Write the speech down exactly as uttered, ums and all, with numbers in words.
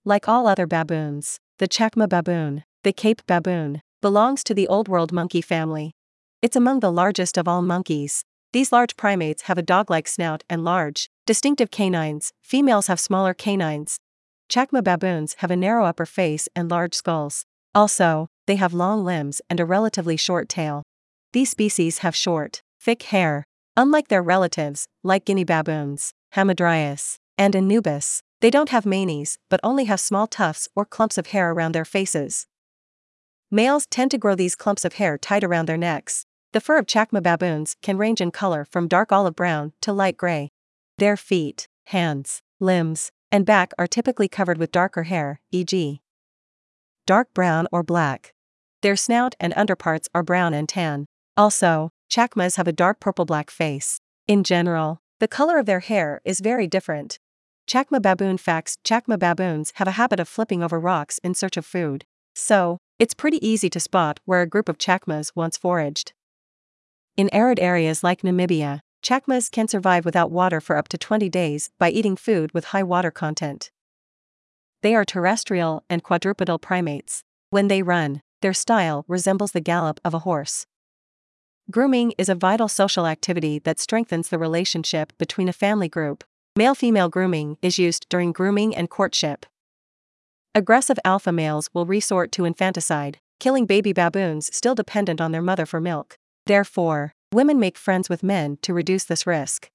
Like all other baboons, the Chacma baboon, the Cape baboon, belongs to the Old World monkey family. It's among the largest of all monkeys. These large primates have a dog-like snout and large, distinctive canines. Females have smaller canines. Chacma baboons have a narrow upper face and large skulls. Also, they have long limbs and a relatively short tail. These species have short, thick hair. Unlike their relatives, like Guinea baboons, Hamadryas, and Anubis, they don't have manes but only have small tufts or clumps of hair around their faces. Males tend to grow these clumps of hair tight around their necks. The fur of Chacma baboons can range in color from dark olive brown to light gray. Their feet, hands, limbs, and back are typically covered with darker hair, for example dark brown or black. Their snout and underparts are brown and tan. Also, Chacmas have a dark purple-black face. In general, the color of their hair is very different. Chacma baboon facts: Chacma baboons have a habit of flipping over rocks in search of food. So, it's pretty easy to spot where a group of Chacmas once foraged. In arid areas like Namibia, Chacmas can survive without water for up to twenty days by eating food with high water content. They are terrestrial and quadrupedal primates. When they run, their style resembles the gallop of a horse. Grooming is a vital social activity that strengthens the relationship between a family group. Male-female grooming is used during grooming and courtship. Aggressive alpha males will resort to infanticide, killing baby baboons still dependent on their mother for milk. Therefore, women make friends with men to reduce this risk.